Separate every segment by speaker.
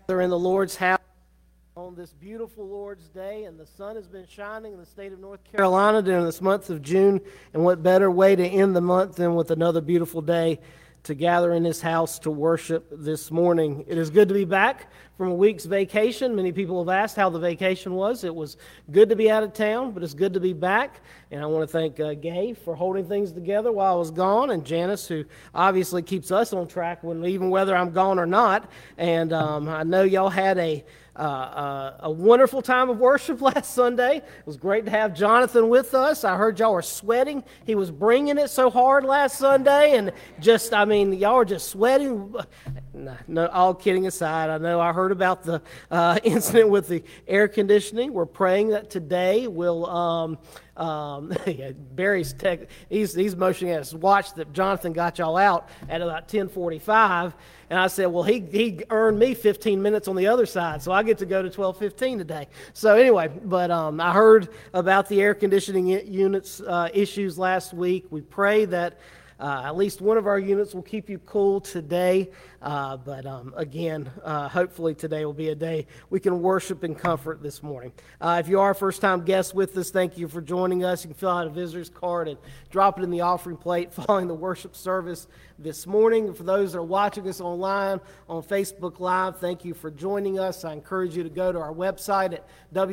Speaker 1: They're in the Lord's house on this beautiful Lord's Day, and the sun has been shining in the state of North Carolina during this month of June. And what better way to end the month than with another beautiful day to gather in His house to worship this morning. It is good to be back from a week's vacation. Many people have asked how the vacation was. It was good to be out of town, but it's good to be back. And I want to thank Gay for holding things together while I was gone, and Janice, who obviously keeps us on track even whether I'm gone or not. And I know y'all had a wonderful time of worship last Sunday. It was great to have Jonathan with us. I heard y'all were sweating. He was bringing it so hard last Sunday, and y'all were just sweating. No, all kidding aside, I know I heard about the incident with the air conditioning. We're praying that today will. Barry's he's motioning at his watch that Jonathan got y'all out at about 10:45, and I said, well, he earned me 15 minutes on the other side, so I get to go to 12:15 today. So anyway, but I heard about the air conditioning units issues last week. We pray that at least one of our units will keep you cool today. Again, hopefully today will be a day we can worship in comfort this morning. If you are a first-time guest with us, thank you for joining us. You can fill out a visitor's card and drop it in the offering plate following the worship service this morning. For those that are watching us online on Facebook Live, thank you for joining us. I encourage you to go to our website at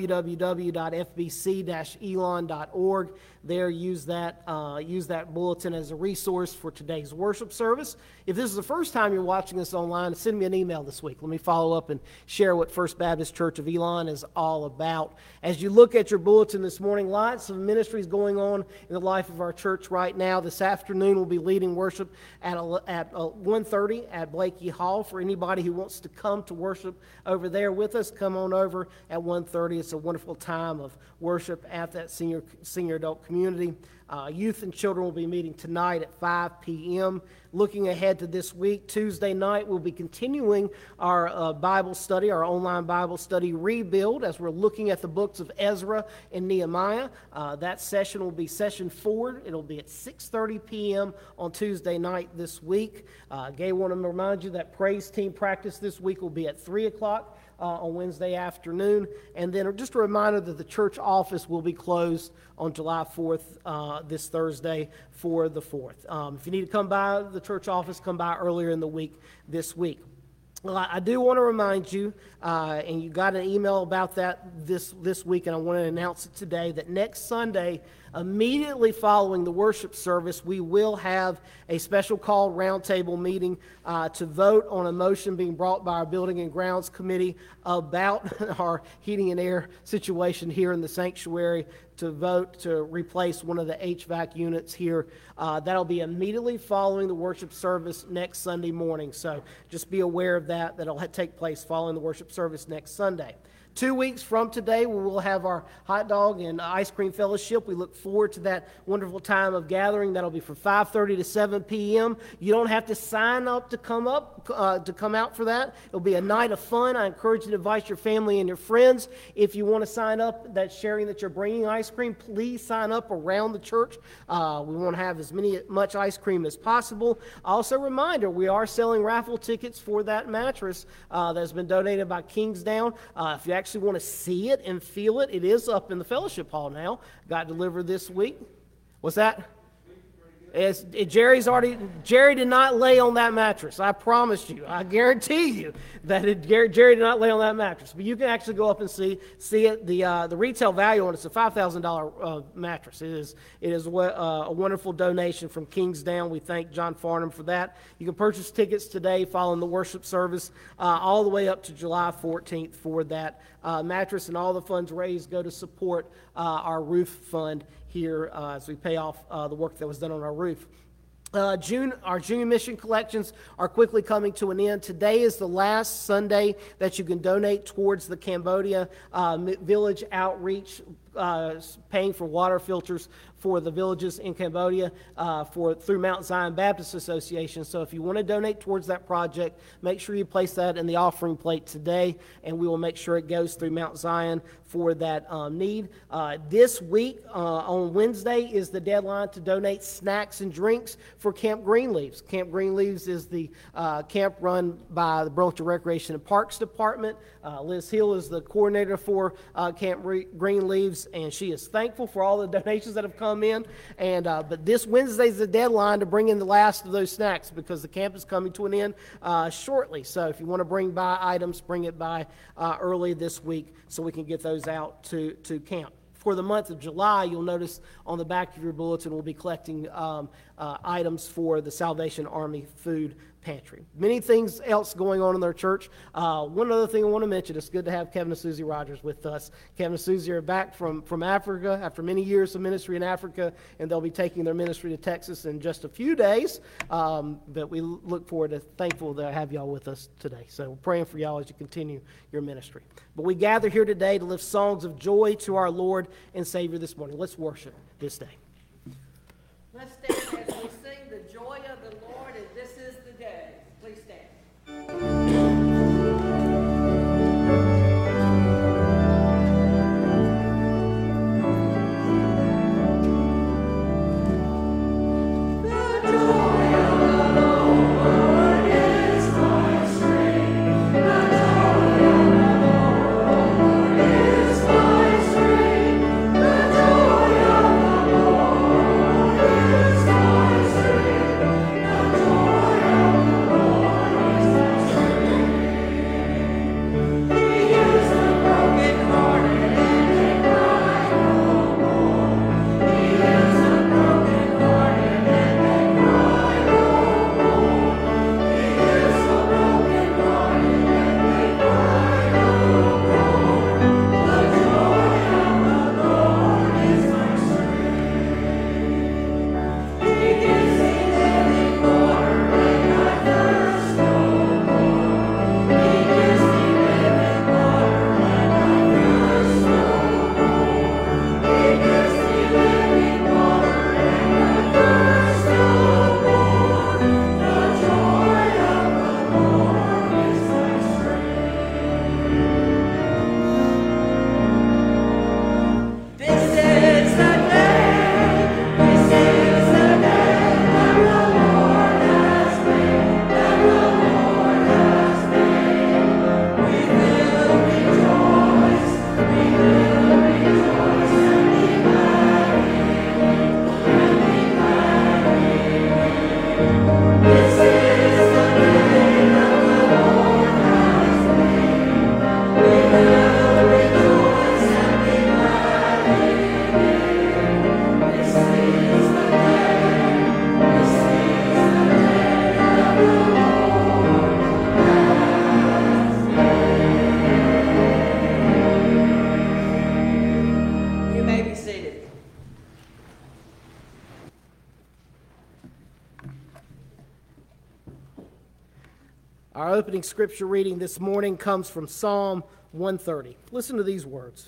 Speaker 1: www.fbc-elon.org. There, use that bulletin as a resource for today's worship service. If this is the first time you're watching us online, send me an email this week. Let me follow up and share what First Baptist Church of Elon is all about. As you look at your bulletin this morning, lots of ministries going on in the life of our church right now. This afternoon, we'll be leading worship at 1:30 at Blakey Hall. For anybody who wants to come to worship over there with us, come on over at 1:30. It's a wonderful time of worship at that senior adult community. Youth and children will be meeting tonight at 5 p.m. Looking ahead to this week, Tuesday night, we'll be continuing our Bible study, our online Bible study, Rebuild, as we're looking at the books of Ezra and Nehemiah. That session will be session 4. It'll be at 6:30 p.m. on Tuesday night this week. Gay, want to remind you that praise team practice this week will be at 3 o'clock. On Wednesday afternoon. And then just a reminder that the church office will be closed on July 4th, this Thursday, for the 4th. If you need to come by the church office, come by earlier in the week this week. Well, I do want to remind you, and you got an email about that this week, and I want to announce it today, that next Sunday, immediately following the worship service, we will have a special called roundtable meeting to vote on a motion being brought by our Building and Grounds Committee about our heating and air situation here in the sanctuary, to vote to replace one of the HVAC units here. That'll be immediately following the worship service next Sunday morning. So just be aware of that. That'll take place following the worship service next Sunday. 2 weeks from today, we will have our hot dog and ice cream fellowship. We look forward to that wonderful time of gathering. That'll be from 5:30 to 7 p.m. You don't have to sign up to come out for that. It'll be a night of fun. I encourage you to invite your family and your friends. If you want to sign up, that's sharing that you're bringing ice cream, please sign up around the church. We want to have much ice cream as possible. Also, a reminder, we are selling raffle tickets for that mattress that's been donated by Kingsdown. If you actually want to see it and feel it, it is up in the fellowship hall now. Got delivered this week. What's that? Jerry did not lay on that mattress. I promise you. I guarantee you that Jerry did not lay on that mattress. But you can actually go up and see it. The retail value on it's a $5,000 mattress. It is a wonderful donation from Kingsdown. We thank John Farnham for that. You can purchase tickets today following the worship service all the way up to July 14th for that mattress, and all the funds raised go to support our roof fund here as we pay off the work that was done on our roof. Our June mission collections are quickly coming to an end. Today is the last Sunday that you can donate towards the Cambodia Village Outreach paying for water filters for the villages in Cambodia through Mount Zion Baptist Association. So if you want to donate towards that project, make sure you place that in the offering plate today, and we will make sure it goes through Mount Zion for that need. This week, on Wednesday, is the deadline to donate snacks and drinks for Camp Greenleaves. Camp Greenleaves is the camp run by the Burlington Recreation and Parks Department. Liz Hill is the coordinator for Camp Greenleaves, and she is thankful for all the donations that have come in. And but this Wednesday is the deadline to bring in the last of those snacks, because the camp is coming to an end shortly. So if you want to bring by items, bring it by early this week so we can get those out to camp. For the month of July, you'll notice on the back of your bulletin, we'll be collecting items for the Salvation Army food pantry. Many things else going on in our church. One other thing I want to mention, it's good to have Kevin and Susie Rogers with us. Kevin and Susie are back from Africa after many years of ministry in Africa, and they'll be taking their ministry to Texas in just a few days. But we look forward to, thankful to have y'all with us today. So we're praying for y'all as you continue your ministry. But we gather here today to lift songs of joy to our Lord and Savior this morning. Let's worship this day.
Speaker 2: Let's stand as we sing the joy of the Lord, and this is the day. Please stand.
Speaker 1: Our opening scripture reading this morning comes from Psalm 130. Listen to these words.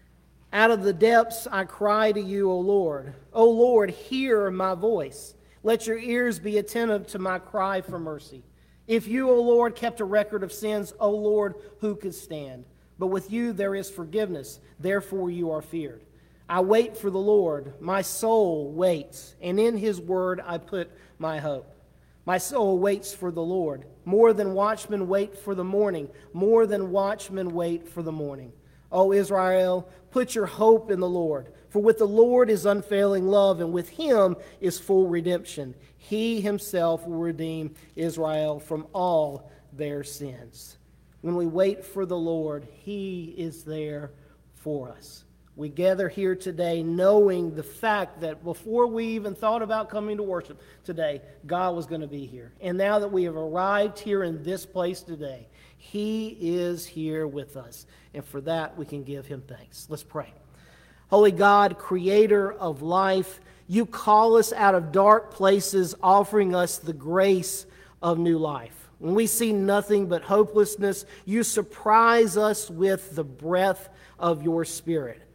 Speaker 1: Out of the depths I cry to you, O Lord. O Lord, hear my voice. Let your ears be attentive to my cry for mercy. If you, O Lord, kept a record of sins, O Lord, who could stand? But with you there is forgiveness, therefore you are feared. I wait for the Lord, my soul waits, and in his word I put my hope. My soul waits for the Lord. More than watchmen wait for the morning. More than watchmen wait for the morning. O Israel, put your hope in the Lord. For with the Lord is unfailing love, and with him is full redemption. He himself will redeem Israel from all their sins. When we wait for the Lord, he is there for us. We gather here today knowing the fact that before we even thought about coming to worship today, God was going to be here. And now that we have arrived here in this place today, he is here with us. And for that, we can give him thanks. Let's pray. Holy God, creator of life, you call us out of dark places, offering us the grace of new life. When we see nothing but hopelessness, you surprise us with the breath of your Spirit.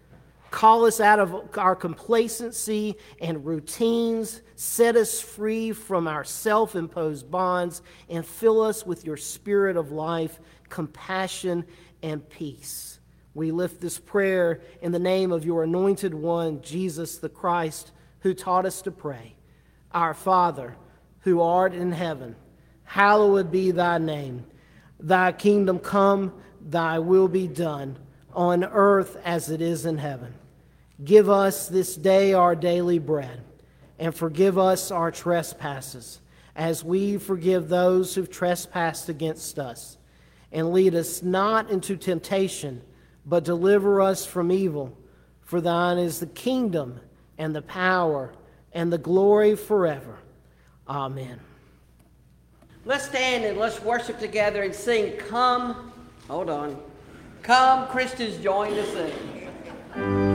Speaker 1: Call us out of our complacency and routines. Set us free from our self-imposed bonds and fill us with your spirit of life, compassion, and peace. We lift this prayer in the name of your anointed one, Jesus the Christ, who taught us to pray. Our Father, who art in heaven, hallowed be thy name. Thy kingdom come, thy will be done, on earth as it is in heaven. Give us this day our daily bread, and forgive us our trespasses, as we forgive those who've trespassed against us. And lead us not into temptation, but deliver us from evil. For thine is the kingdom, and the power, and the glory forever. Amen.
Speaker 2: Let's stand and let's worship together and sing, Come, hold on, Come, Christians, join to sing.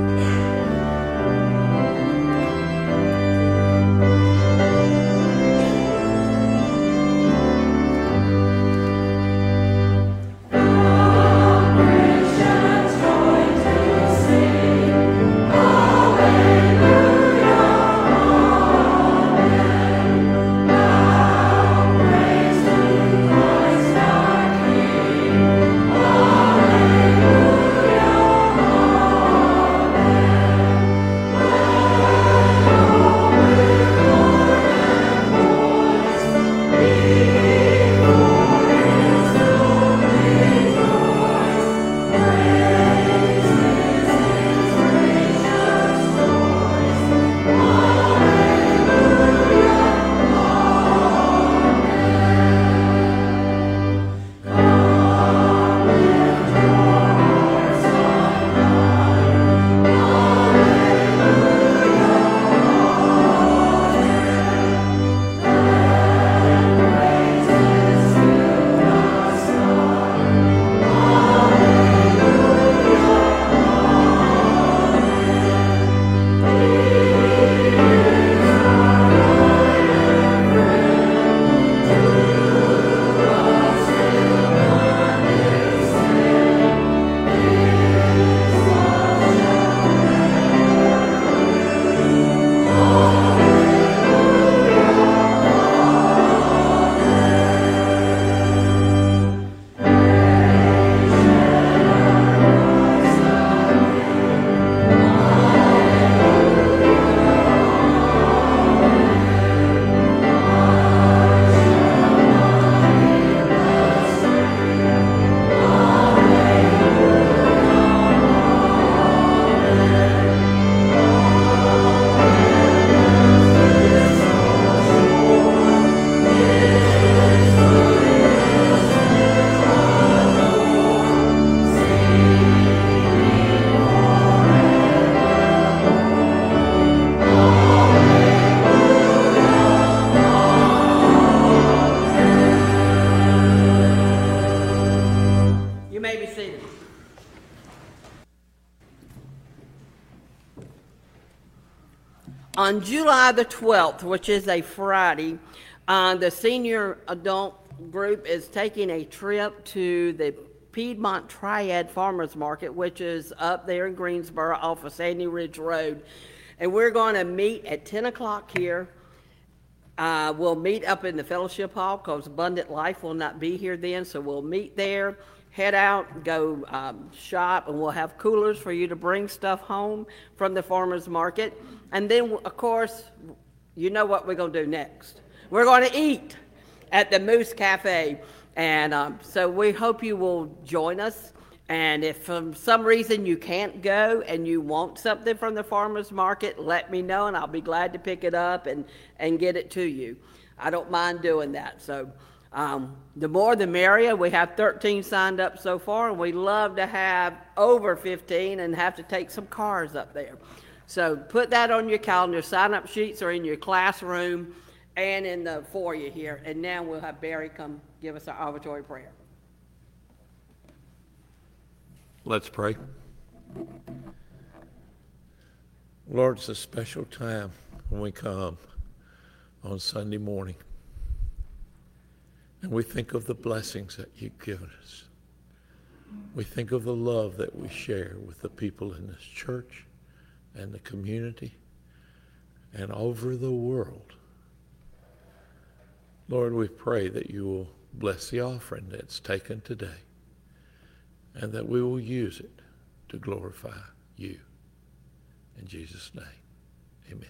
Speaker 2: On July the 12th, which is a Friday, the senior adult group is taking a trip to the Piedmont Triad Farmers Market, which is up there in Greensboro off of Sandy Ridge Road. And we're going to meet at 10 o'clock here. We'll meet up in the fellowship hall because Abundant Life will not be here then, so we'll meet there, head out, go shop, and we'll have coolers for you to bring stuff home from the farmers market. And then, of course, you know what we're going to do next. We're going to eat at the Moose Cafe. And so we hope you will join us. And if for some reason you can't go and you want something from the farmer's market, let me know and I'll be glad to pick it up and get it to you. I don't mind doing that. So the more the merrier. We have 13 signed up so far, and we love to have over 15 and have to take some cars up there. So put that on your calendar. Sign-up sheets are in your classroom and in the foyer here. And now we'll have Barry come give us our offertory prayer.
Speaker 3: Let's pray. Lord, it's a special time when we come on Sunday morning. And we think of the blessings that you've given us. We think of the love that we share with the people in this church and the community and over the world. Lord, we pray that you will bless the offering that's taken today and that we will use it to glorify you. In Jesus' name, amen.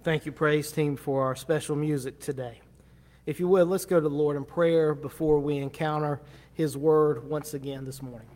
Speaker 1: Thank you, praise team, for our special music today. If you would, let's go to the Lord in prayer before we encounter His Word once again this morning.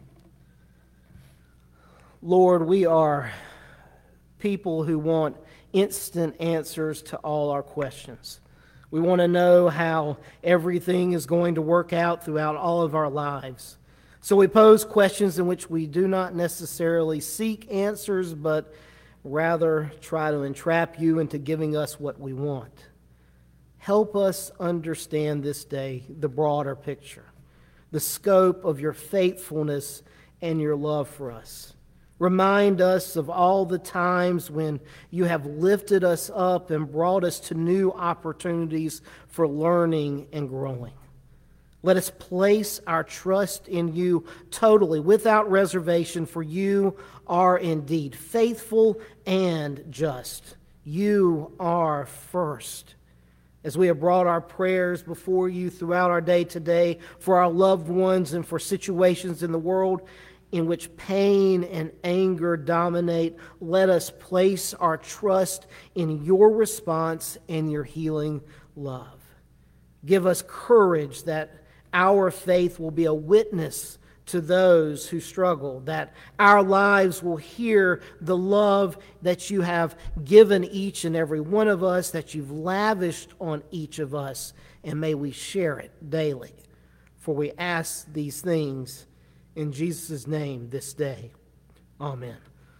Speaker 1: Lord, we are people who want instant answers to all our questions. We want to know how everything is going to work out throughout all of our lives. So we pose questions in which we do not necessarily seek answers, but rather try to entrap you into giving us what we want. Help us understand this day the broader picture, the scope of your faithfulness and your love for us. Remind us of all the times when you have lifted us up and brought us to new opportunities for learning and growing. Let us place our trust in you totally, without reservation, for you are indeed faithful and just. You are first. As we have brought our prayers before you throughout our day today for our loved ones and for situations in the world in which pain and anger dominate, let us place our trust in your response and your healing love. Give us courage that our faith will be a witness to those who struggle, that our lives will hear the love that you have given each and every one of us, that you've lavished on each of us, and may we share it daily. For we ask these things in Jesus' name this day. Amen.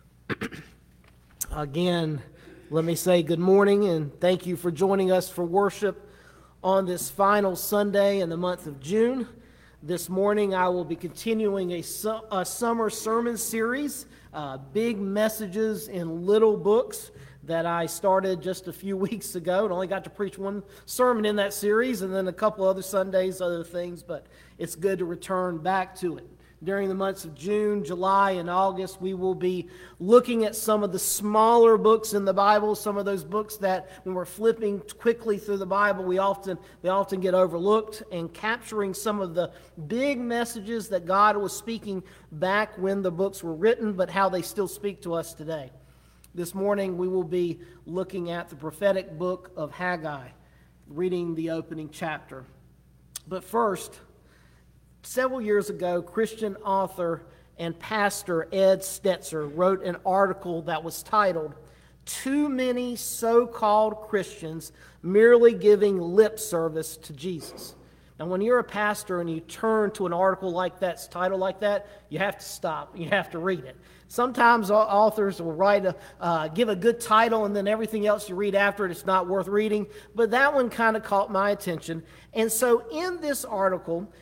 Speaker 1: Again, let me say good morning and thank you for joining us for worship on this final Sunday in the month of June. This morning I will be continuing a summer sermon series, big messages in little books that I started just a few weeks ago and only got to preach one sermon in that series and then a couple other Sundays, other things, but it's good to return back to it. During the months of June, July, and August, we will be looking at some of the smaller books in the Bible, some of those books that when we're flipping quickly through the Bible, they often get overlooked, and capturing some of the big messages that God was speaking back when the books were written, but how they still speak to us today. This morning, we will be looking at the prophetic book of Haggai, reading the opening chapter. But first, several years ago, Christian author and pastor Ed Stetzer wrote an article that was titled, "Too Many So-Called Christians Merely Giving Lip Service to Jesus." Now, when you're a pastor and you turn to an article like that, titled like that, you have to stop. You have to read it. Sometimes authors will give a good title, and then everything else you read after it, it's not worth reading. But that one kind of caught my attention. And so in this article,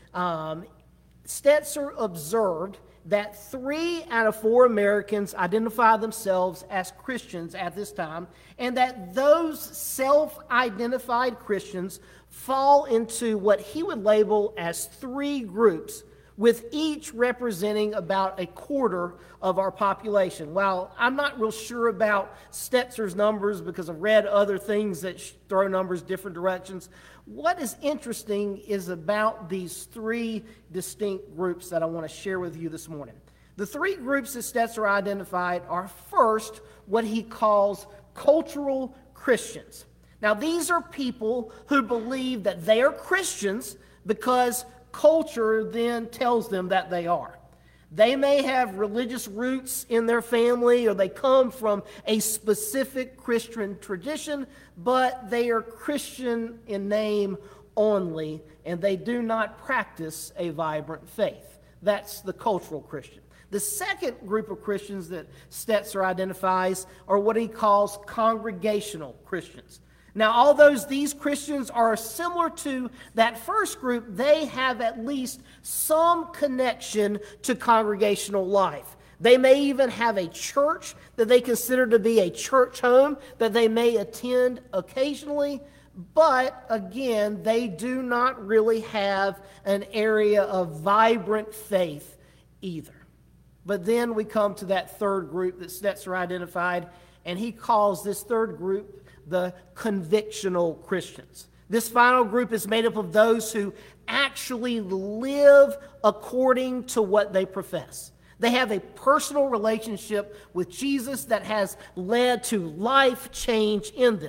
Speaker 1: Stetzer observed that 3 out of 4 Americans identify themselves as Christians at this time, and that those self-identified Christians fall into what he would label as 3 groups, with each representing about a quarter of our population. While I'm not real sure about Stetzer's numbers because I've read other things that throw numbers different directions, what is interesting is about these 3 distinct groups that I want to share with you this morning. The 3 groups that Stetzer identified are, first, what he calls cultural Christians. Now, these are people who believe that they are Christians because culture then tells them that they are. They may have religious roots in their family, or they come from a specific Christian tradition, but they are Christian in name only, and they do not practice a vibrant faith. That's the cultural Christian. The second group of Christians that Stetzer identifies are what he calls congregational Christians. Now, although these Christians are similar to that first group, they have at least some connection to congregational life. They may even have a church that they consider to be a church home that they may attend occasionally, but again, they do not really have an area of vibrant faith either. But then we come to that third group that Stetzer identified, and he calls this third group the convictional Christians. This final group is made up of those who actually live according to what they profess. They have a personal relationship with Jesus that has led to life change in them.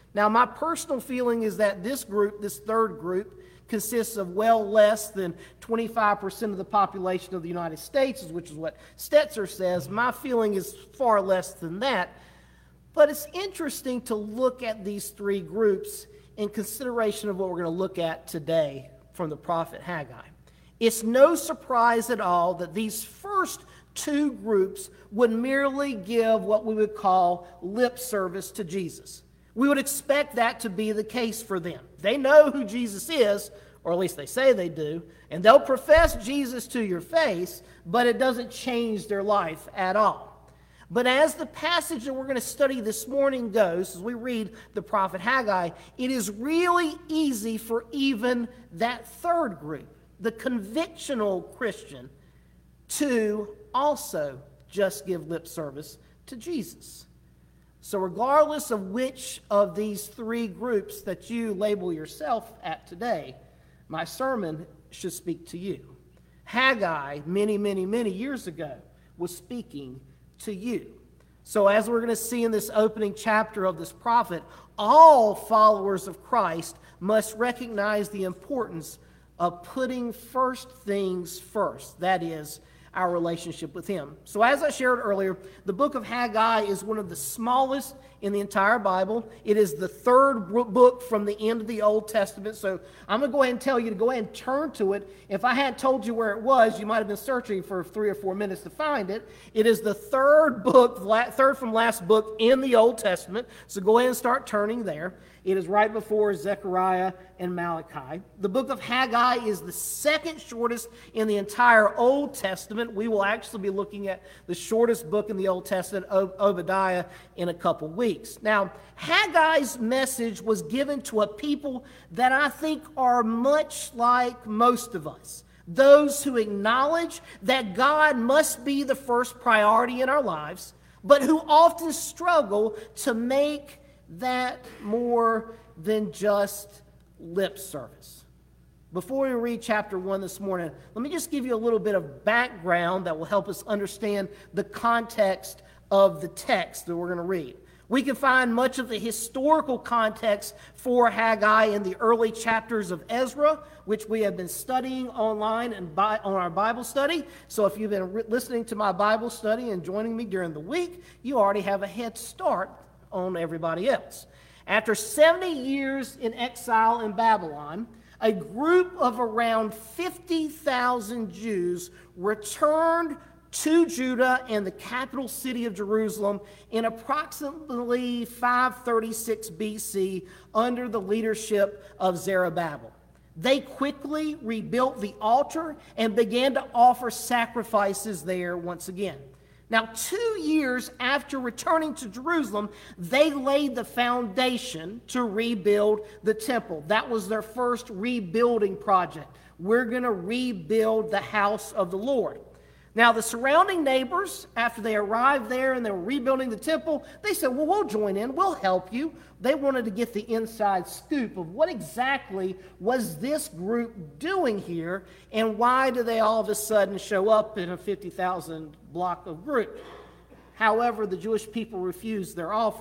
Speaker 1: Now, my personal feeling is that this group, this third group, consists of well less than 25% of the population of the United States, which is what Stetzer says. My feeling is far less than that. But it's interesting to look at these three groups in consideration of what we're going to look at today from the prophet Haggai. It's no surprise at all that these first two groups would merely give what we would call lip service to Jesus. We would expect that to be the case for them. They know who Jesus is, or at least they say they do, and they'll profess Jesus to your face, but it doesn't change their life at all. But as the passage that we're going to study this morning goes, as we read the prophet Haggai, it is really easy for even that third group, the convictional Christian, to also just give lip service to Jesus. So regardless of which of these three groups that you label yourself at today, my sermon should speak to you. Haggai, many years ago, was speaking to you. So as we're going to see in this opening chapter of this prophet, all followers of Christ must recognize the importance of putting first things first. That is, our relationship with Him. So as I shared earlier, the book of Haggai is one of the smallest in the entire Bible. It is the third book from the end of the Old Testament. So I'm going to go ahead and tell you to go ahead and turn to it. If I hadn't told you where it was, you might have been searching for 3 or 4 minutes to find it. It is the third from last book in the Old Testament. So go ahead and start turning there. It is right before Zechariah and Malachi. The book of Haggai is the second shortest in the entire Old Testament. We will actually be looking at the shortest book in the Old Testament, Obadiah, in a couple weeks. Now, Haggai's message was given to a people that I think are much like most of us. Those who acknowledge that God must be the first priority in our lives, but who often struggle to make that more than just lip service. Before we read chapter 1 this morning, let me just give you a little bit of background that will help us understand the context of the text that we're going to read. We can find much of the historical context for Haggai in the early chapters of Ezra, which we have been studying online and on our Bible study. So if you've been listening to my Bible study and joining me during the week, you already have a head start on everybody else. After 70 years in exile in Babylon, a group of around 50,000 Jews returned to Judah and the capital city of Jerusalem in approximately 536 BC under the leadership of Zerubbabel. They quickly rebuilt the altar and began to offer sacrifices there once again. Now, 2 years after returning to Jerusalem, they laid the foundation to rebuild the temple. That was their first rebuilding project. We're going to rebuild the house of the Lord. Now, the surrounding neighbors, after they arrived there and they were rebuilding the temple, they said, well, we'll join in, we'll help you. They wanted to get the inside scoop of what exactly was this group doing here, and why do they all of a sudden show up in a 50,000 block of group. However, the Jewish people refused their offer.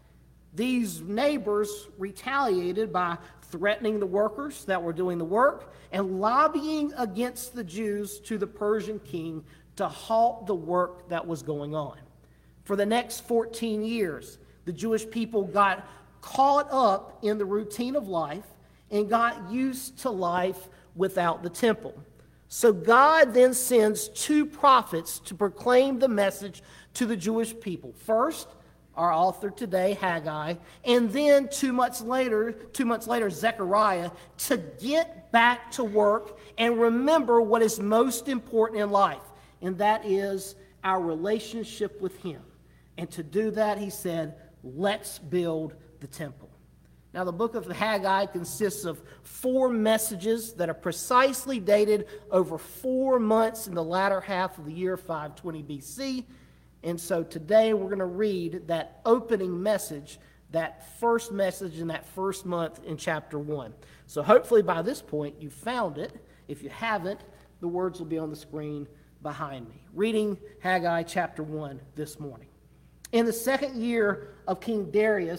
Speaker 1: These neighbors retaliated by threatening the workers that were doing the work and lobbying against the Jews to the Persian king to halt the work that was going on. For the next 14 years, the Jewish people got caught up in the routine of life and got used to life without the temple. So God then sends 2 prophets to proclaim the message to the Jewish people. First, our author today, Haggai, and then 2 months later, Zechariah, to get back to work and remember what is most important in life, and that is our relationship with Him. And to do that, he said, let's build the temple. Now, the book of Haggai consists of 4 messages that are precisely dated over 4 months in the latter half of the year 520 BC. And so today we're going to read that opening message, that first message in that first month in chapter 1. So hopefully by this point you've found it. If you haven't, the words will be on the screen behind me. Reading Haggai chapter 1 this morning. In the 2nd year of King Darius,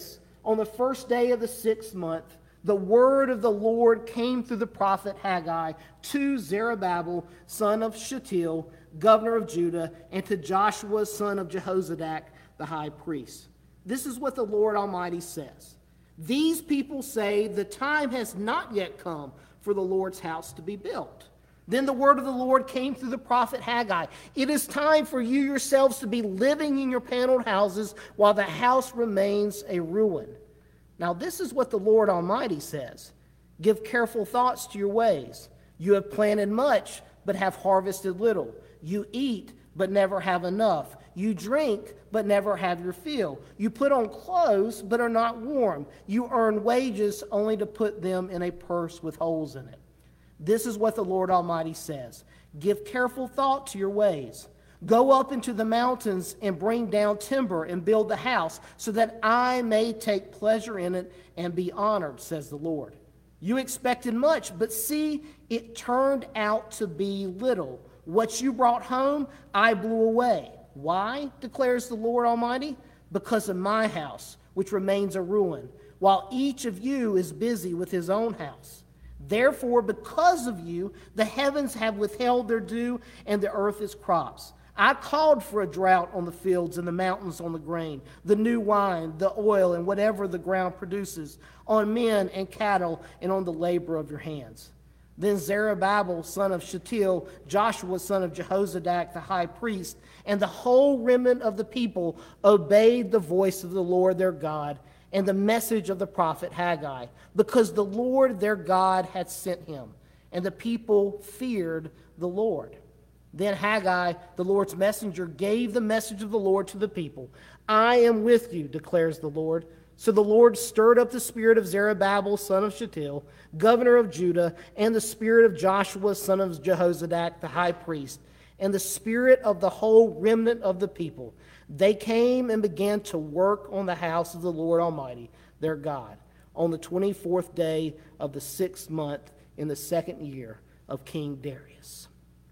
Speaker 1: on the first day of the 6th month, the word of the Lord came through the prophet Haggai to Zerubbabel, son of Shealtiel, governor of Judah, and to Joshua, son of Jehozadak, the high priest. This is what the Lord Almighty says. These people say the time has not yet come for the Lord's house to be built. Then the word of the Lord came through the prophet Haggai. It is time for you yourselves to be living in your paneled houses while the house remains a ruin. Now this is what the Lord Almighty says. Give careful thoughts to your ways. You have planted much, but have harvested little. You eat, but never have enough. You drink, but never have your fill. You put on clothes, but are not warm. You earn wages only to put them in a purse with holes in it. This is what the Lord Almighty says. Give careful thought to your ways. Go up into the mountains and bring down timber and build the house, so that I may take pleasure in it and be honored, says the Lord. You expected much, but see, it turned out to be little. What you brought home, I blew away. Why, declares the Lord Almighty? Because of my house, which remains a ruin, while each of you is busy with his own house. Therefore, because of you, the heavens have withheld their dew, and the earth its crops. I called for a drought on the fields and the mountains on the grain, the new wine, the oil, and whatever the ground produces, on men and cattle, and on the labor of your hands. Then Zerubbabel, son of Shealtiel, Joshua, son of Jehozadak, the high priest, and the whole remnant of the people obeyed the voice of the Lord their God and the message of the prophet Haggai, because the Lord their God had sent him, and the people feared the Lord. Then Haggai, the Lord's messenger, gave the message of the Lord to the people. I am with you, declares the Lord. So the Lord stirred up the spirit of Zerubbabel, son of Shealtiel, governor of Judah, and the spirit of Joshua, son of Jehozadak, the high priest, and the spirit of the whole remnant of the people. They came and began to work on the house of the Lord Almighty, their God, on the 24th day of the 6th month in the 2nd year of King Darius.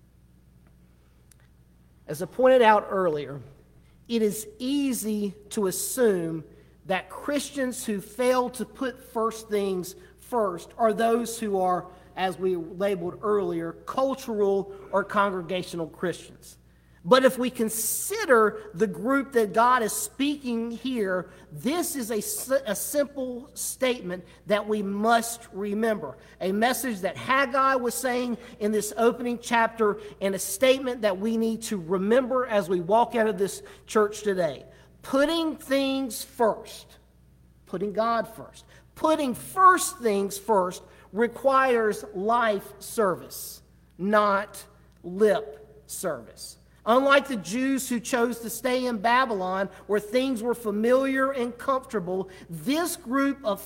Speaker 1: As I pointed out earlier, it is easy to assume that Christians who fail to put first things first are those who are, as we labeled earlier, cultural or congregational Christians. But if we consider the group that God is speaking here, this is a simple statement that we must remember. A message that Haggai was saying in this opening chapter, and a statement that we need to remember as we walk out of this church today. Putting things first, putting God first, putting first things first requires life service, not lip service. Unlike the Jews who chose to stay in Babylon, where things were familiar and comfortable, this group of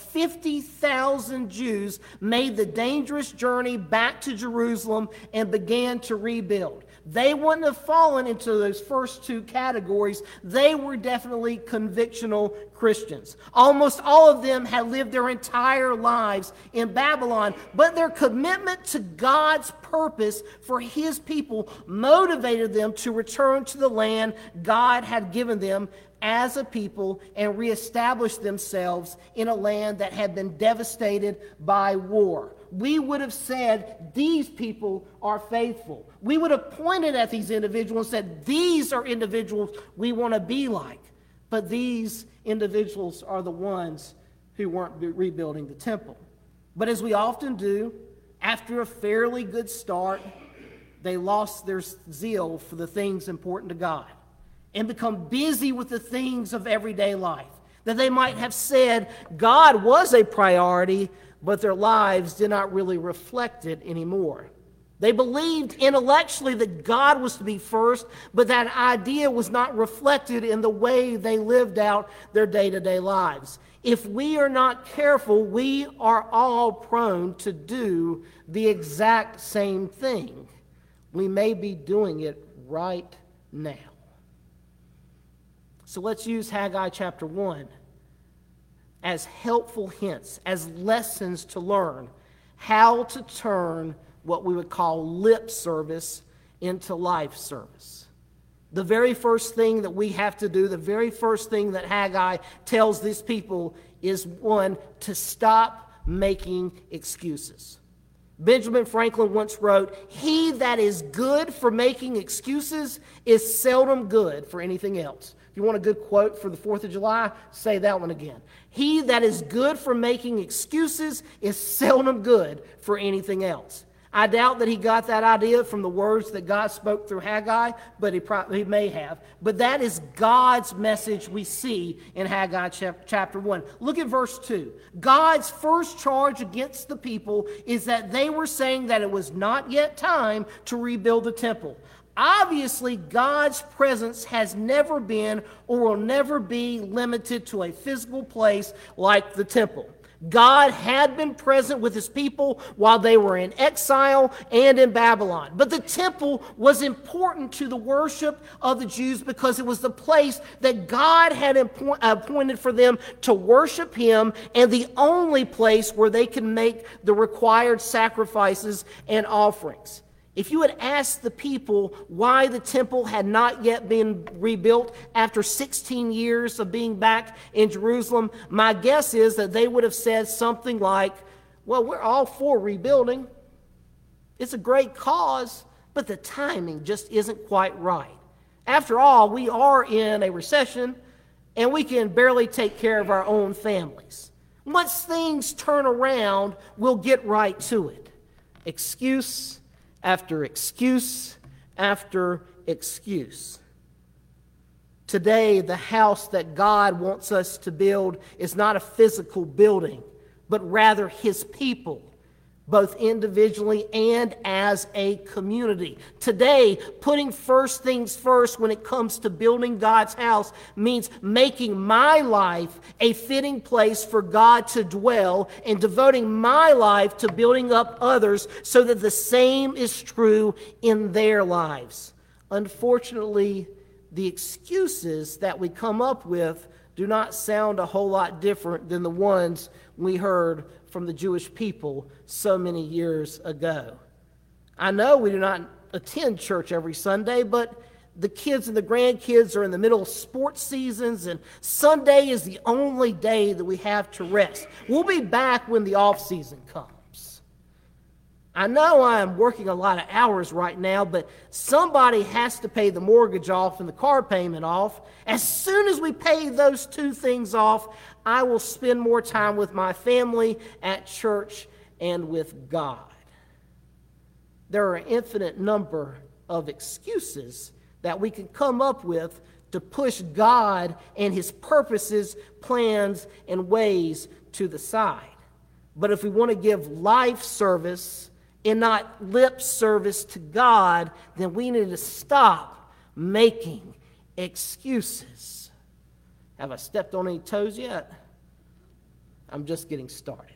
Speaker 1: 50,000 Jews made the dangerous journey back to Jerusalem and began to rebuild. They wouldn't have fallen into those first two categories. They were definitely convictional Christians. Almost all of them had lived their entire lives in Babylon, but their commitment to God's purpose for his people motivated them to return to the land God had given them as a people and reestablish themselves in a land that had been devastated by war. We would have said, these people are faithful. We would have pointed at these individuals and said, these are individuals we want to be like. But these individuals are the ones who weren't rebuilding the temple. But as we often do, after a fairly good start, they lost their zeal for the things important to God and become busy with the things of everyday life. That they might have said God was a priority, but their lives did not really reflect it anymore. They believed intellectually that God was to be first, but that idea was not reflected in the way they lived out their day-to-day lives. If we are not careful, we are all prone to do the exact same thing. We may be doing it right now. So let's use Haggai chapter 1 as helpful hints, as lessons to learn how to turn what we would call lip service into life service. The very first thing that we have to do, the very first thing that Haggai tells these people is, one, to stop making excuses. Benjamin Franklin once wrote, "He that is good for making excuses is seldom good for anything else." If you want a good quote for the 4th of July, say that one again. "He that is good for making excuses is seldom good for anything else." I doubt that he got that idea from the words that God spoke through Haggai, but he may have. But that is God's message we see in Haggai chapter 1. Look at verse 2. God's first charge against the people is that they were saying that it was not yet time to rebuild the temple. Obviously, God's presence has never been or will never be limited to a physical place like the temple. God had been present with his people while they were in exile and in Babylon. But the temple was important to the worship of the Jews because it was the place that God had appointed for them to worship him, and the only place where they could make the required sacrifices and offerings. If you had asked the people why the temple had not yet been rebuilt after 16 years of being back in Jerusalem, my guess is that they would have said something like, "Well, we're all for rebuilding. It's a great cause, but the timing just isn't quite right. After all, we are in a recession, and we can barely take care of our own families. Once things turn around, we'll get right to it." Excuse after excuse after excuse. Today, the house that God wants us to build is not a physical building, but rather his people, both individually and as a community. Today, putting first things first when it comes to building God's house means making my life a fitting place for God to dwell and devoting my life to building up others so that the same is true in their lives. Unfortunately, the excuses that we come up with do not sound a whole lot different than the ones we heard from the Jewish people so many years ago. I know we do not attend church every Sunday, but the kids and the grandkids are in the middle of sports seasons, and Sunday is the only day that we have to rest. We'll be back when the off season comes. I know I am working a lot of hours right now, but somebody has to pay the mortgage off and the car payment off. As soon as we pay those two things off, I will spend more time with my family, at church, and with God. There are an infinite number of excuses that we can come up with to push God and his purposes, plans, and ways to the side. But if we want to give life service and not lip service to God, then we need to stop making excuses. Have I stepped on any toes yet? I'm just getting started.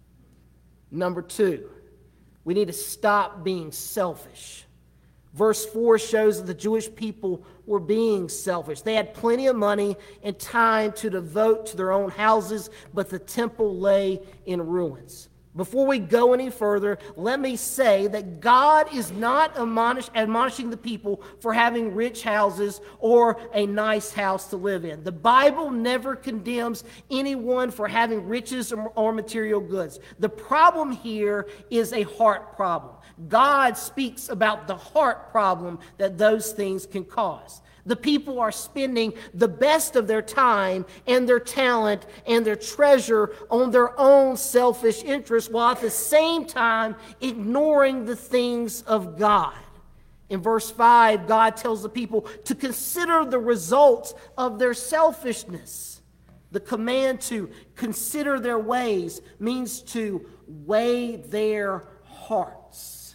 Speaker 1: Number 2, we need to stop being selfish. Verse 4 shows that the Jewish people were being selfish. They had plenty of money and time to devote to their own houses, but the temple lay in ruins. Before we go any further, let me say that God is not admonishing the people for having rich houses or a nice house to live in. The Bible never condemns anyone for having riches or material goods. The problem here is a heart problem. God speaks about the heart problem that those things can cause. The people are spending the best of their time and their talent and their treasure on their own selfish interests, while at the same time ignoring the things of God. In verse 5, God tells the people to consider the results of their selfishness. The command to consider their ways means to weigh their hearts.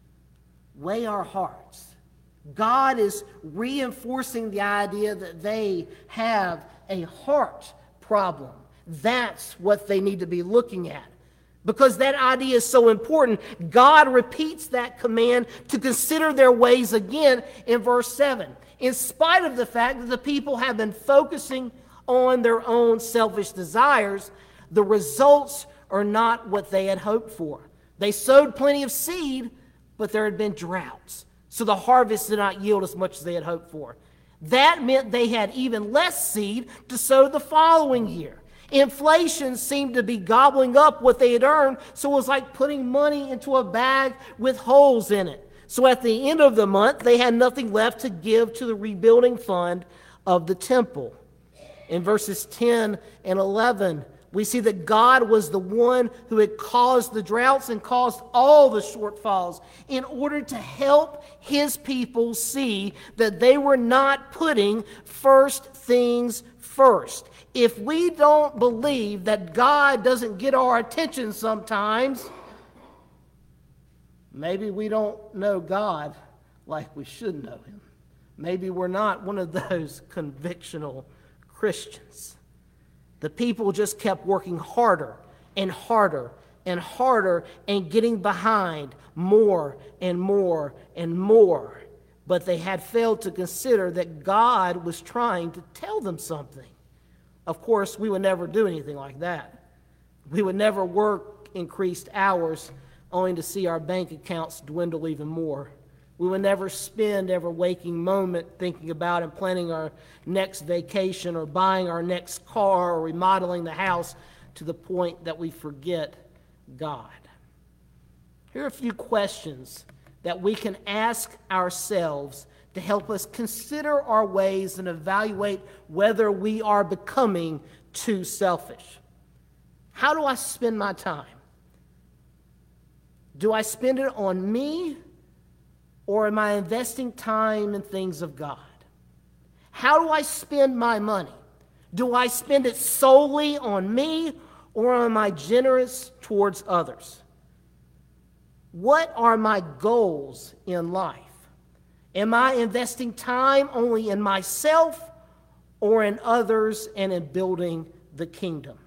Speaker 1: Weigh our hearts. God is reinforcing the idea that they have a heart problem. That's what they need to be looking at. Because that idea is so important, God repeats that command to consider their ways again in verse 7. In spite of the fact that the people have been focusing on their own selfish desires, the results are not what they had hoped for. They sowed plenty of seed, but there had been droughts. so the harvest did not yield as much as they had hoped for. That meant they had even less seed to sow the following year. Inflation seemed to be gobbling up what they had earned, so it was like putting money into a bag with holes in it. So at the end of the month, they had nothing left to give to the rebuilding fund of the temple. In verses 10 and 11, we see that God was the one who had caused the droughts and caused all the shortfalls in order to help his people see that they were not putting first things first. If we don't believe that God doesn't get our attention sometimes, maybe we don't know God like we should know him. Maybe we're not one of those convictional Christians. The people just kept working harder and harder and harder and getting behind more and more and more. But they had failed to consider that God was trying to tell them something. Of course, we would never do anything like that. We would never work increased hours only to see our bank accounts dwindle even more. We would never spend every waking moment thinking about and planning our next vacation or buying our next car or remodeling the house to the point that we forget God. Here are a few questions that we can ask ourselves to help us consider our ways and evaluate whether we are becoming too selfish. How do I spend my time? Do I spend it on me, or am I investing time in things of God? How do I spend my money? Do I spend it solely on me, or am I generous towards others? What are my goals in life? Am I investing time only in myself or in others and in building the kingdom?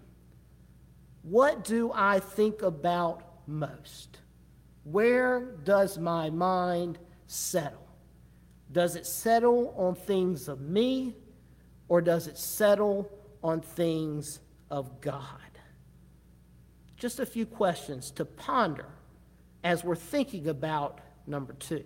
Speaker 1: What do I think about most? Where does my mind settle? Does it settle on things of me, or does it settle on things of God? Just a few questions to ponder as we're thinking about number 2.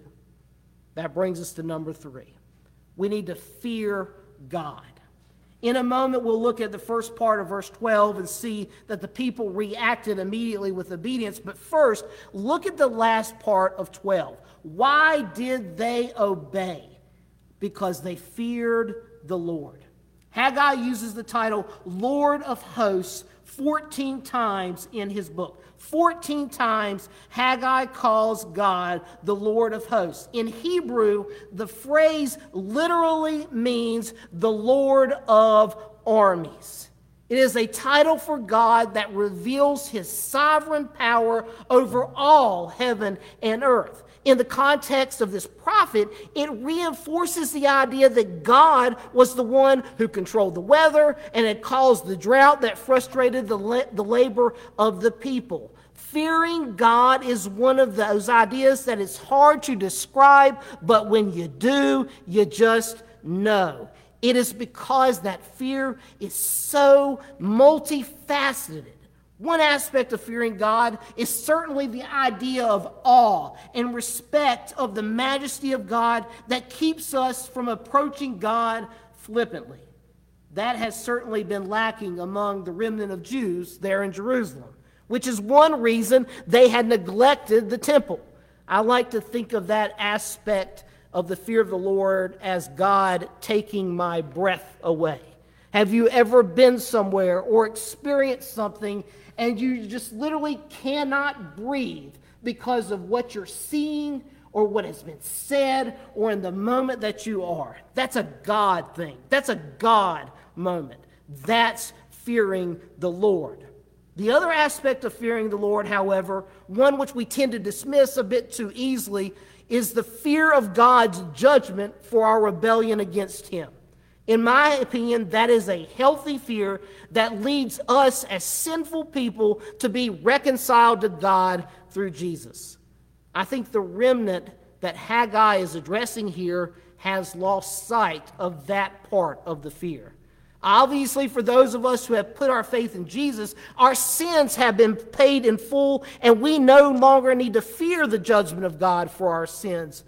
Speaker 1: That brings us to number 3. We need to fear God. In a moment, we'll look at the first part of verse 12 and see that the people reacted immediately with obedience. But first, look at the last part of 12. Why did they obey? Because they feared the Lord. Haggai uses the title Lord of Hosts 14 times in his book. 14 times Haggai calls God the Lord of Hosts. In Hebrew, the phrase literally means the Lord of Armies. It is a title for God that reveals his sovereign power over all heaven and earth. In the context of this prophet, it reinforces the idea that God was the one who controlled the weather and had caused the drought that frustrated the labor of the people. Fearing God is one of those ideas that is hard to describe, but when you do, you just know. It is because that fear is so multifaceted. One aspect of fearing God is certainly the idea of awe and respect of the majesty of God that keeps us from approaching God flippantly. That has certainly been lacking among the remnant of Jews there in Jerusalem, which is one reason they had neglected the temple. I like to think of that aspect of the fear of the Lord as God taking my breath away. Have you ever been somewhere or experienced something and you just literally cannot breathe because of what you're seeing or what has been said or in the moment that you are? That's a God thing. That's a God moment. That's fearing the Lord. The other aspect of fearing the Lord, however, one which we tend to dismiss a bit too easily, is the fear of God's judgment for our rebellion against him. In my opinion, that is a healthy fear that leads us as sinful people to be reconciled to God through Jesus. I think the remnant that Haggai is addressing here has lost sight of that part of the fear. Obviously, for those of us who have put our faith in Jesus, our sins have been paid in full, and we no longer need to fear the judgment of God for our sins.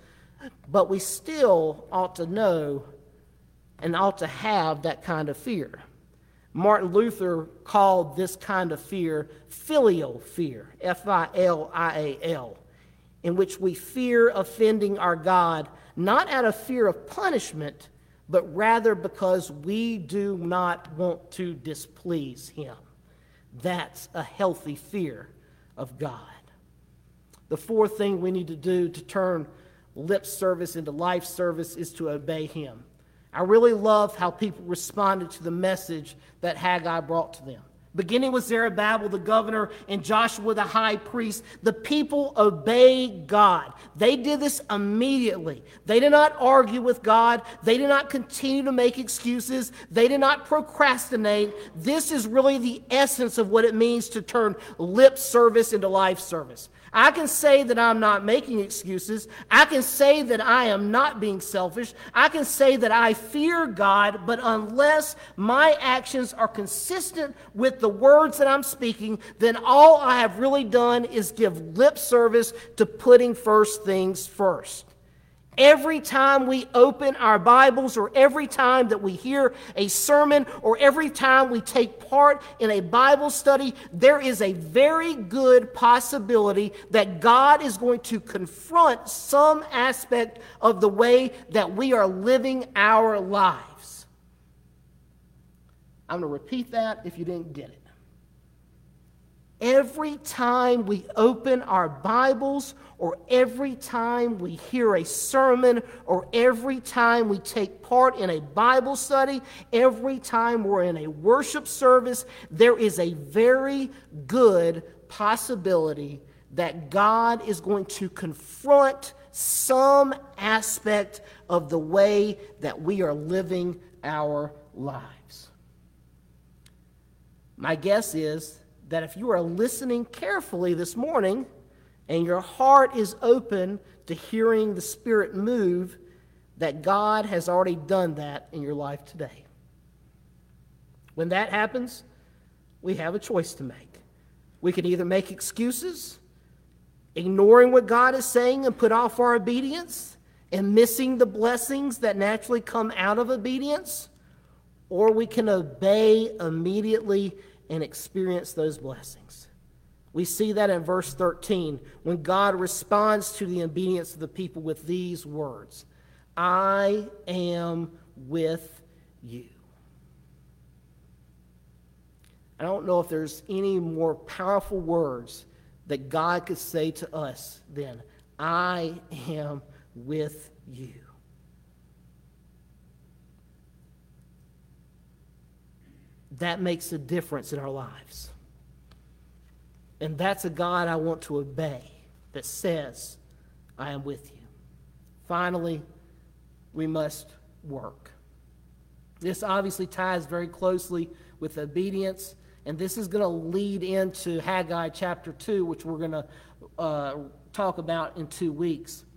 Speaker 1: But we still ought to know and ought to have that kind of fear. Martin Luther called this kind of fear filial fear, F-I-L-I-A-L, in which we fear offending our God, not out of fear of punishment, but rather because we do not want to displease him. That's a healthy fear of God. The fourth thing we need to do to turn lip service into life service is to obey him. I really love how people responded to the message that Haggai brought to them. Beginning with Zerubbabel the governor and Joshua the high priest, the people obeyed God. They did this immediately. They did not argue with God. They did not continue to make excuses. They did not procrastinate. This is really the essence of what it means to turn lip service into life service. I can say that I'm not making excuses. I can say that I am not being selfish. I can say that I fear God, but unless my actions are consistent with the words that I'm speaking, then all I have really done is give lip service to putting first things first. Every time we open our Bibles, or every time that we hear a sermon, or every time we take part in a Bible study, there is a very good possibility that God is going to confront some aspect of the way that we are living our lives. I'm going to repeat that if you didn't get it. Every time we open our Bibles, or every time we hear a sermon, or every time we take part in a Bible study, every time we're in a worship service, there is a very good possibility that God is going to confront some aspect of the way that we are living our lives. My guess is that if you are listening carefully this morning and your heart is open to hearing the Spirit move, that God has already done that in your life today. When that happens, we have a choice to make. We can either make excuses, ignoring what God is saying and put off our obedience and missing the blessings that naturally come out of obedience, or we can obey immediately and experience those blessings. We see that in verse 13 when God responds to the obedience of the people with these words, I am with you. I don't know if there's any more powerful words that God could say to us than, I am with you. That makes a difference in our lives. And that's a God I want to obey that says, I am with you. Finally, we must work. This obviously ties very closely with obedience, and this is going to lead into Haggai chapter 2, which we're going to talk about in 2 weeks.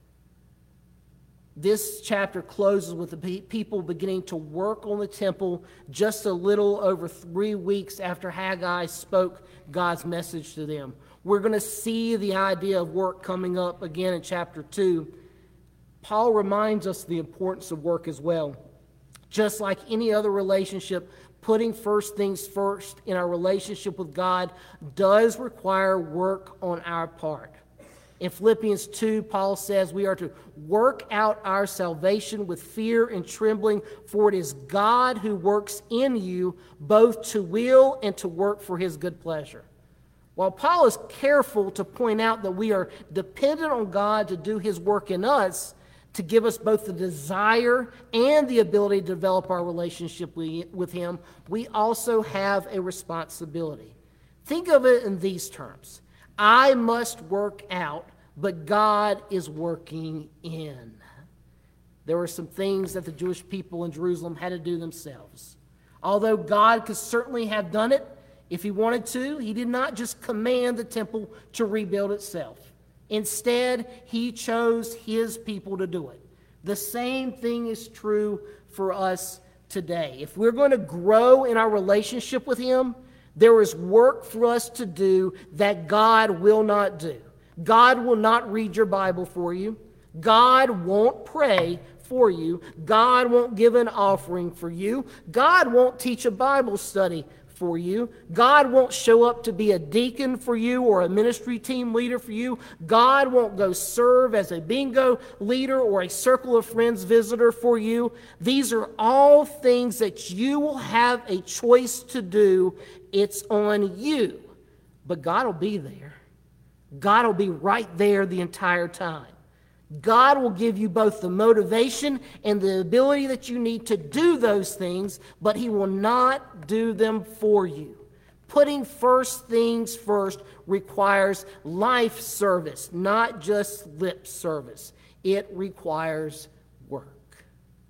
Speaker 1: This chapter closes with the people beginning to work on the temple just a little over 3 weeks after Haggai spoke God's message to them. We're going to see the idea of work coming up again in chapter 2. Paul reminds us of the importance of work as well. Just like any other relationship, putting first things first in our relationship with God does require work on our part. In Philippians 2, Paul says we are to work out our salvation with fear and trembling, for it is God who works in you both to will and to work for his good pleasure. While Paul is careful to point out that we are dependent on God to do his work in us, to give us both the desire and the ability to develop our relationship with him, we also have a responsibility. Think of it in these terms. I must work out, but God is working in. There were some things that the Jewish people in Jerusalem had to do themselves. Although God could certainly have done it if he wanted to, he did not just command the temple to rebuild itself. Instead, he chose his people to do it. The same thing is true for us today. If we're going to grow in our relationship with him, there is work for us to do that God will not do. God will not read your Bible for you. God won't pray for you. God won't give an offering for you. God won't teach a Bible study for you. God won't show up to be a deacon for you or a ministry team leader for you. God won't go serve as a bingo leader or a circle of friends visitor for you. These are all things that you will have a choice to do. It's on you. But God will be there. God will be right there the entire time. God will give you both the motivation and the ability that you need to do those things, but He will not do them for you. Putting first things first requires life service, not just lip service. It requires work.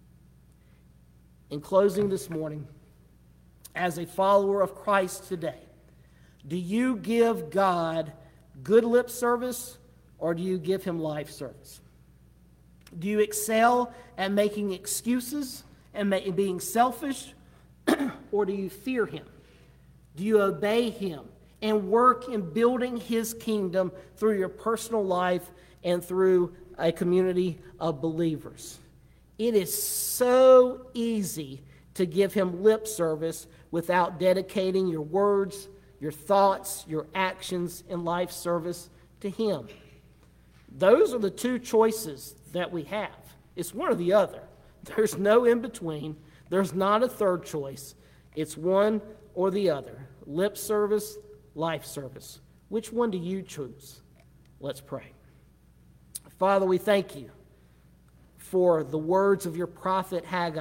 Speaker 1: In closing this morning, as a follower of Christ today, do you give God good lip service or do you give Him life service? Do you excel at making excuses and being selfish, or do you fear Him? Do you obey Him and work in building His kingdom through your personal life and through a community of believers? It is so easy to give Him lip service without dedicating your words, your thoughts, your actions in life service to Him. Those are the two choices that we have. It's one or the other. There's no in between. There's not a third choice. It's one or the other. Lip service, life service. Which one do you choose? Let's pray. Father, we thank you for the words of your prophet Haggai,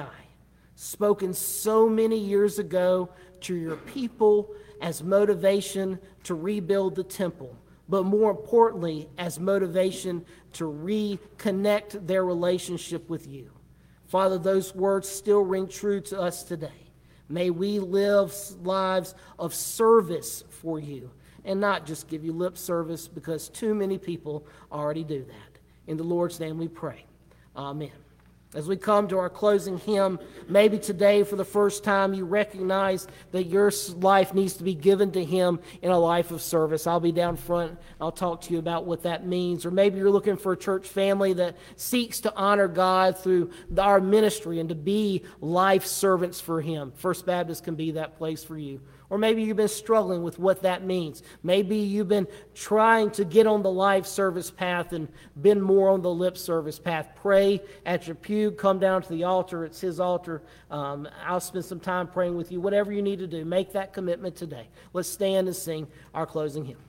Speaker 1: spoken so many years ago to your people as motivation to rebuild the temple, but more importantly, as motivation to reconnect their relationship with you. Father, those words still ring true to us today. May we live lives of service for you and not just give you lip service, because too many people already do that. In the Lord's name we pray. Amen. As we come to our closing hymn, maybe today for the first time you recognize that your life needs to be given to Him in a life of service. I'll be down front. I'll talk to you about what that means. Or maybe you're looking for a church family that seeks to honor God through our ministry and to be life servants for Him. First Baptist can be that place for you. Or maybe you've been struggling with what that means. Maybe you've been trying to get on the life service path and been more on the lip service path. Pray at your pew. Come down to the altar. It's His altar. I'll spend some time praying with you. Whatever you need to do, make that commitment today. Let's stand and sing our closing hymn.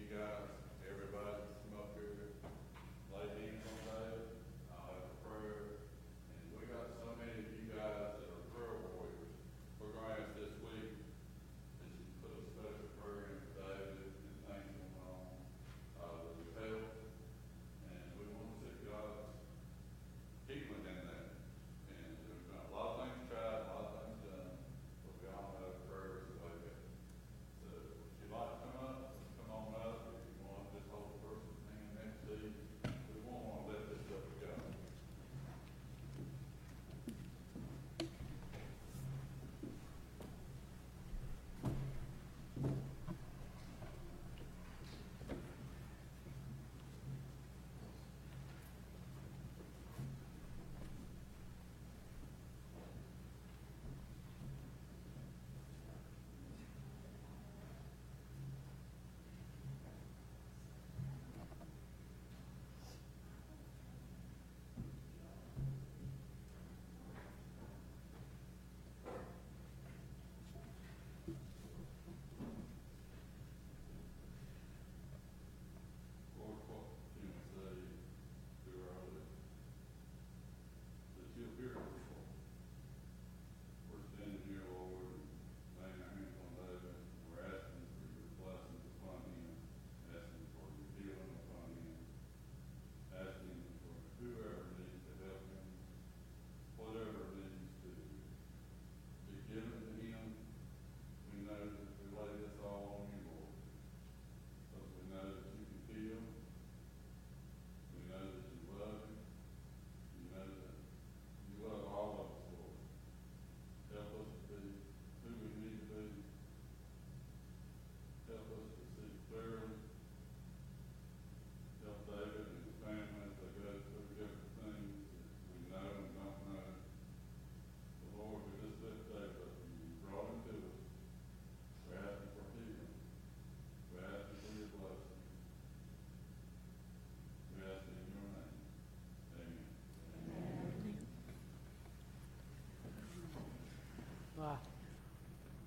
Speaker 4: Everybody come up here, lay hands on David. I'll have a prayer.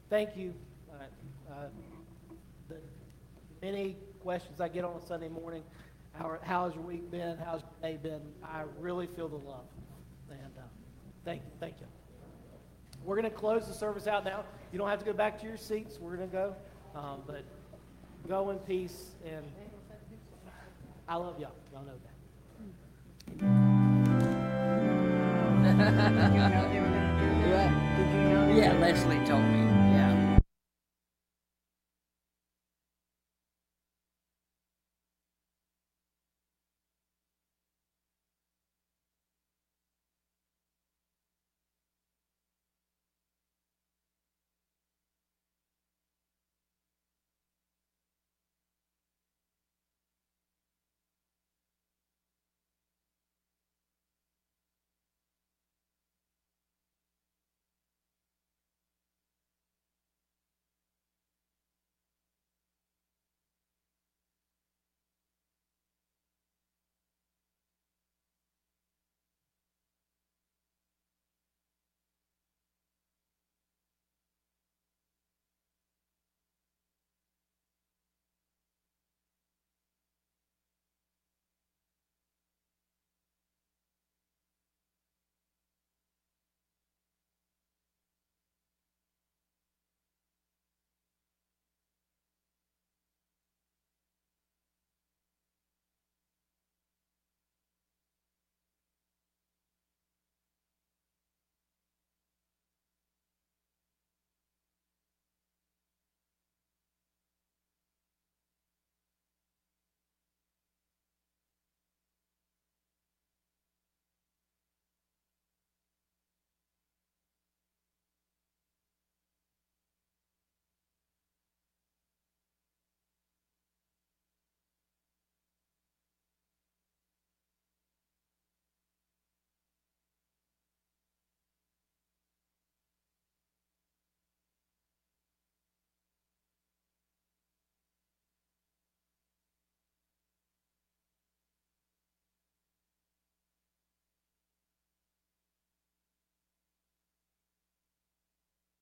Speaker 1: Thank you. The many questions I get on a Sunday morning, how's your week been? How's your day been? I really feel the love. And thank you. We're going to close the service out now. You don't have to go back to your seats. We're going to go. But go in peace. And I love y'all. Y'all know that.
Speaker 2: Did you know they were going to do that? Did you know? Yeah, Leslie told me.